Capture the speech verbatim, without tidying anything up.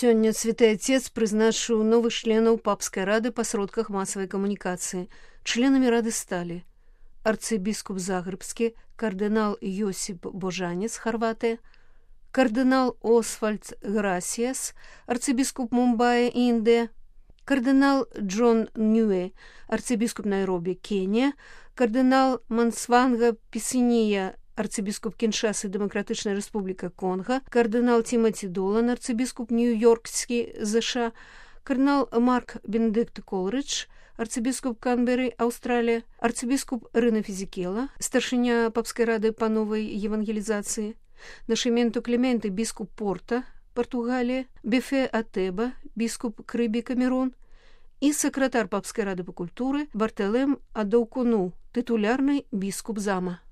Сёння Святы Отец прызначыў новых членаў папскай рады па сродках масавай камунікацыі. Членамі рады сталі арцыбіскуп Загрэбскі, кардынал Йосіп Божанец, Харватыя, кардынал Освальд Грасіяс, арцыбіскуп Мумбаи, Індыя, кардынал Джон Ньюэ, арцыбіскуп Найробі, Кенія, кардынал Мансванга Пісінія, арцыбіскуп Кіншасы, Дэмакратычная Рэспубліка Конга, кардынал Тимоті Долан, арцыбіскуп Нью-Йоркскі, ЗША, кардынал Марк Бенедикт Колридж, арцыбіскуп Канберы, Аўстралія, арцыбіскуп Рына Фізікела, старшыня папскай рады па новай евангелізацыі, Нашыменто Клементы, біскуп Порта, Португалія, Бефе Атэба, біскуп Крыбі, Камерун, і сакратар папскай рады па культуры Бартэлем Адоўкуну, тытулярны біскуп Зама.